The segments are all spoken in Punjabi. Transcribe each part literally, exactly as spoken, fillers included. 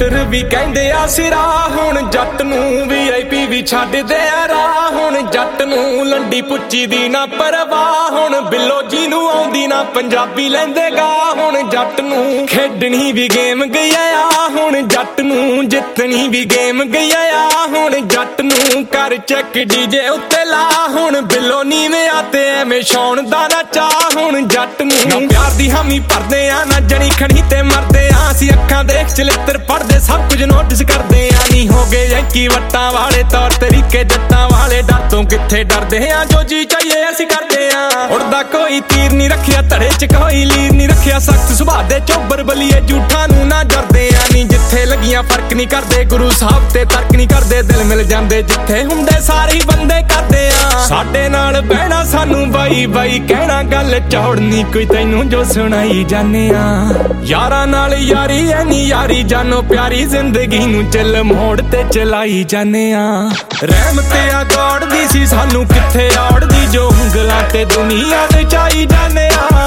ਹੈਟਰ ਵੀ ਕਹਿੰਦੇ ਆ ਸਿਰਾ ਹੁਣ ਜੱਟ ਨੂੰ ਵੀ ਆਈ ਪੀ ਵੀ ਛੱਡਦੇ ਆ ਰਾਹ ਹੁਣ ਜੱਟ ਨੂੰ ਲੰਡੀ ਪੁੱਚੀ ਦੀ ਨਾ ਪਰਵਾਹ ਹੁਣ ਬਿੱਲੋ ਜੀ ਨੂੰ ਆਉਂਦੀ ਨਾ ਪੰਜਾਬੀ ਲੈਂਦੇਗਾ ਹੁਣ ਜੱਟ ਨੂੰ ਖੇਡਣੀ ਵੀ ਗੇਮ ਗਿਆ ਆ ਹੁਣ ਜੱਟ ਨੂੰ ਜਿੱਤਣੀ ਵੀ ਗੇਮ ਗਿਆ ਆ ਹੁਣ ਜੱਟ ਨੂੰ ਕਰ ਚੱਕ ਡੀਜੇ ਉੱਤੇ ਲਾ ਹੁਣ ਬਿੱਲੋ ਨੀਵੇਂ ਆ ਤੇ ਐਵੇਂ ਛਾਉਣ ਦਾ ਨਾ ਚਾਹ ਹੁਣ ਜੱਟ ਨੂੰ ਨਾ ਪਿਆਰ ਦੀ ਹਾਮੀ ਭਰਦੇ ਆ ਨਾ ਜਣੀ ਖਣੀ ਤੇ ਮਰਦੇ ਆ ਅਸੀਂ ਅੱਖਾਂ ਦੇਖ ਚਲਿੱਤਰ ਪੜਦੇ ਸਭ ਕੁਝ ਨੋਟਿਸ ਕਰਦੇ ਆ ਨਹੀਂ ਹੋ ਗਏ ਯੰਕੀ ਵੱਟਾਂ ਵਾਲੇ ਤੌਰ ਤਰੀਕੇ ਜੱਟਾਂ ਵਾਲੇ ਡਰ ਤੋਂ ਕਿੱਥੇ ਡਰਦੇ ਆ ਜੋ ਜੀ ਚਾਹੀਏ ਅਸੀਂ ਕਰਦੇ ਆ ਉੜਦਾ ਕੋਈ ਤੀਰ ਨਹੀਂ ਰੱਖਿਆ ਧੜੇ ਚ ਕੋਈ ਲੀਰ ਨਹੀਂ ਰੱਖਿਆ ਸਖਤ ਸੁਭਾਅ ਦੇ ਚੋਬਰ ਬਲੀਏ ਝੂਠਾਂ ਨੂੰ ਨਾ ਡਰਦੇ ਆ ਨਹੀਂ ਜਿੱਥੇ ਲੱਗੀਆਂ ਫਰਕ ਨਹੀਂ ਕਰਦੇ ਗੁਰੂ ਸਾਹਿਬ ਤੇ ਤਰਕ ਨਹੀਂ ਕਰਦੇ ਦਿਲ ਮਿਲ ਜਾਂਦੇ ਜਿੱਥੇ ਹੁੰਦੇ ਸਾਰੇ ਬੰਦੇ ਕਰਦੇ ਆ ਸਾਡੇ ਨਾਲ ਬਹਿਣਾ ਸਾਨੂੰ ਬਾਈ ਬਾਈ ਕਹਿਣਾ ਗੱਲ ਚੌੜਨੀ ਕੋਈ ਤੈਨੂੰ ਜੋ ਸੁਣਾਈ ਜਾਂਦੇ ਆ ਯਾਰਾਂ ਨਾਲ ਯਾਰੀ ਐ ਨੀ ਯਾਰੀ ਜਾਨੋ ਪਿਆਰੀ ਜ਼ਿੰਦਗੀ ਨੂੰ ਚੱਲ ਮੋੜ ਤੇ ਚਲਾਈ ਜਾਂਦੇ ਆ ਰਹਿਮਤ ਆ ਗੋਡ ਦੀ ਸੀ ਸਾਨੂੰ ਕਿੱਥੇ ਔੜਦੀ ਜੋ ਉਂਗਲਾਂ ਤੇ ਦੁਨੀਆ ਦੇ ਚਾਈ ਜਾਂਦੇ ਆ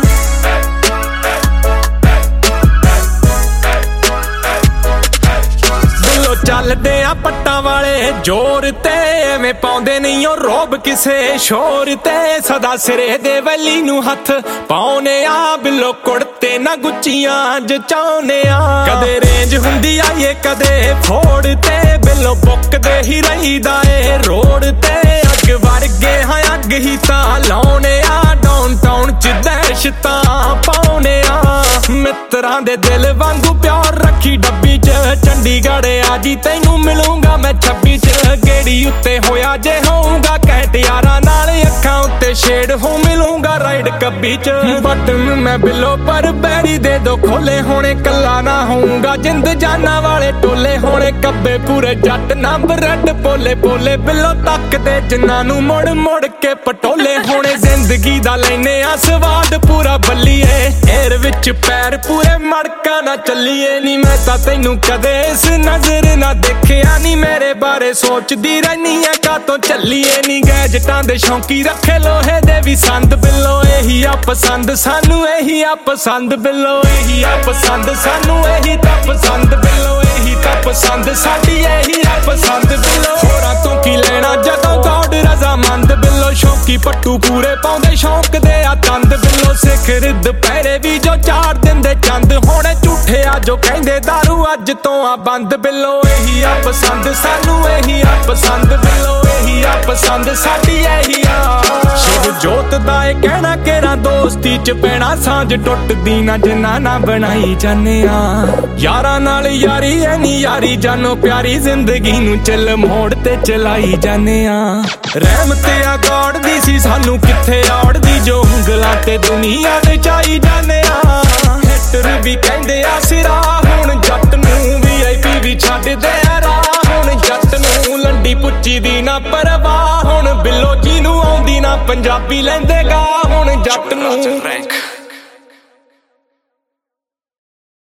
ਚੱਲਦੇ ਆ ਪੱਟਾਂ ਵਾਲੇ ਜ਼ੋਰ ਤੇ ਐਵੇਂ ਪਾਉਂਦੇ ਨਹੀਂ ਉਹ ਰੋਬ ਕਿਸੇ ਸ਼ੋਰ ਤੇ ਸਦਾ ਸਿਰੇ ਦੇ ਵੈਲੀ ਨੂੰ ਹੱਥ ਪਾਉਨੇ ਆ ਬਿੱਲੋ ਕੁੜਤੇ ਨਾ ਗੁੱਚੀਆਂ ਜਚਾਉਨੇ ਆ ਕਦੇ ਰੇਂਜ ਹੁੰਦੀ ਆਈਏ ਕਦੇ ਫੋੜ ਤੇ ਬਿੱਲੋ ਬੁੱਕਦੇ ਹੀ ਰਹੀਦਾ ਏ ਰੋਡ ਤੇ ਅੱਗ ਵਰਗੇ ਹਾਂ ਅੱਗ ਹੀ ਤਾਂ ਲਾਉਨੇ ਆ ਡਾਊਨ ਟਾਊਨ ਚ ਦਹਿਸ਼ਤਾਂ ਪਾਉਨੇ ਆ ਮਿੱਤਰਾਂ ਦੇ ਦਿਲ ਵਾਂਗੂ ਪਿਆਰ ਰੱਖੀ ਡੱਬੀ ਚ ਚੰਡੀਗੜ੍ਹ ਆ ਜੀ ਤੈਨੂੰ ਮਿਲੂੰਗਾ ਮੈਂ ਛੱਬੀ ਚ ਗੇੜੀ ਉੱਤੇ ਹੋਇਆ ਜੇ ਹੋਊਗਾ ਕਹਿਟ ਯਾਰਾਂ ਨਾਲ ਅੱਖਾਂ ਉੱਤੇ ਸ਼ੇਡ ਹੋ ਮਿਲੂੰਗਾ ਰਾਈਡ ਕੱਬੀ ਚ ਬਟਨ ਮੈਂ ਬਿੱਲੋ ਪਰ ਬੈਰੀ ਦੇ ਦੋ ਖੋਲੇ ਹੋਣੇ ਕੱਲਾ ਨਾ ਹੋਊਗਾ ਜਿੰਦ ਜਾਨਾਂ ਵਾਲੇ ਟੋਲੇ ਹੋਣੇ ਕੱਬੇ ਪੂਰੇ ਜੱਟ ਨਾ ਬਰੈਡ ਪੋਲੇ ਪੋਲੇ ਬਿੱਲੋ ਤੱਕਦੇ ਜਿੰਨਾਂ ਨੂੰ ਮੁੜ ਮੁੜ ਕੇ ਪਟੋਲੇ ਹੋਣੇ ਜ਼ਿੰਦਗੀ ਦਾ ਲੈਨੇ ਆ ਸਵਾਦ ਪੂਰਾ ਬੱਲੀਏ ਏਰ ਵਿੱਚ ਪੈਰ ਪੂਰੇ ਮੜਕਾ ਨਾ ਚੱਲੀਏ ਨੀ ਮੈਂ ਤਾਂ ਤੈਨੂੰ ਕਦੇ ਇਸ ਨਜ਼ਰ ਨਾ ਦੇਖਿਆ ਨੀ ਮੇਰੇ ਬਾਰੇ ਸੋਚਦੀ ਰਹਿਨੀ ਐ ਕਾਤੋਂ ਚੱਲੀਏ ਨੀ ਗੈਜਟਾਂ ਦੇ ਸ਼ੌਂਕੀ ਰੱਖੇ ਲੋਹੇ ਦੇ ਵੀ ਸੰਦ ਬਿੱਲੋ ਇਹੀ ਆ ਪਸੰਦ ਸਾਨੂੰ ਇਹੀ ਆ ਪਸੰਦ ਬਿੱਲੋ ਇਹੀ ਆ ਪਸੰਦ ਸਾਨੂੰ ਇਹੀ ਤਾਂ ਪਸੰਦ ਬਿੱਲੋ ਇਹੀ ਤਾਂ ਪਸੰਦ ਸਾਡੀ ਇਹੀ ਆ ਪਸੰਦ ਬਿੱਲੋ ਹੋਰਾਂ ਤੋਂ ਕੀ ਲੈਣਾ ਜਦੋਂ ਗੋਡ ਰਜ਼ਾਮੰਦ ਬਿੱਲੋ ਸ਼ੌਂਕੀ ਪੱਟੂ ਪੂਰੇ ਪਾਉਂਦੇ ਸ਼ੌਂਕ ਦੇ ਆ ਤੰਦ ਬਿੱਲੋ ਸਿਖਰ ਦੁਪਹਿਰੇ ਵੀ ਜੋ ਚਾਰ ਦਿੰਦੇ ਚੰਦ ਹੋਣੇ ਝੂਠੇ ਆ ਜੋ ਕਹਿੰਦੇ ਦਾਰੂ ਅੱਜ ਤੋਂ ਆ ਬੰਦ ਬਿੱਲੋ ਇਹੀ ਆ ਪਸੰਦ ਸਾਨੂੰ ਇਹੀ ਆ ਪਸੰਦ ਬਿੱਲੋ ਇਹੀ ਆ ਪਸੰਦ ਸਾਡੀ ਇਹੀ ਆ ਸ਼ਿਵ ਜੋਤ ਦਾ ਇਹ ਕਹਿਣਾ ਕਿਹੜਾ ਦੋਸਤੀ ਚ ਪੈਣਾ ਸਾਂਝ ਟੁੱਟਦੀ ਨਾ ਜਿੰਨਾ ਨਾ ਬਣਾਈ ਜਾਂਦੇ ਆ ਯਾਰਾਂ ਨਾਲ ਯਾਰੀ ਐ ਨੀ ਯਾਰੀ ਜਾਨੋ ਪਿਆਰੀ ਜ਼ਿੰਦਗੀ ਨੂੰ ਚੱਲ ਮੋੜ ਤੇ ਚਲਾਈ ਜਾਂਦੇ ਆ ਰਹਿਮਤ ਆ ਗੋਡ ਦੀ ਸੀ ਸਾਨੂੰ ਕਿੱਥੇ ਔੜਦੀ ਜੋ ਉਂਗਲਾਂ ਤੇ ਦੁਨੀਆ ਦੇ ਚਾਈ ਜਾਂਦੇ ਆ ਹੈਟਰ ਵੀ ਕਹਿੰਦੇ ਆ ਸਿਰਾ ਹੁਣ ਜੱਟ ਨੂੰ ਵੀ ਆਈ ਪੀ ਵੀ ਛੱਡਦੇ ਆ ਰਾਹ ਹੁਣ ਜੱਟ ਨੂੰ ਲੰਡੀ ਪੁੱਚੀ ਦੀ ਨਾ ਪਰਵਾਹ ਹੁਣ ਬਿੱਲੋ ਜੀ ਨੂੰ ਆਉਂਦੀ ਨਾ ਪੰਜਾਬੀ ਲੈਂਦੇਗਾ ਹੁਣ ਜੱਟ ਨੂੰ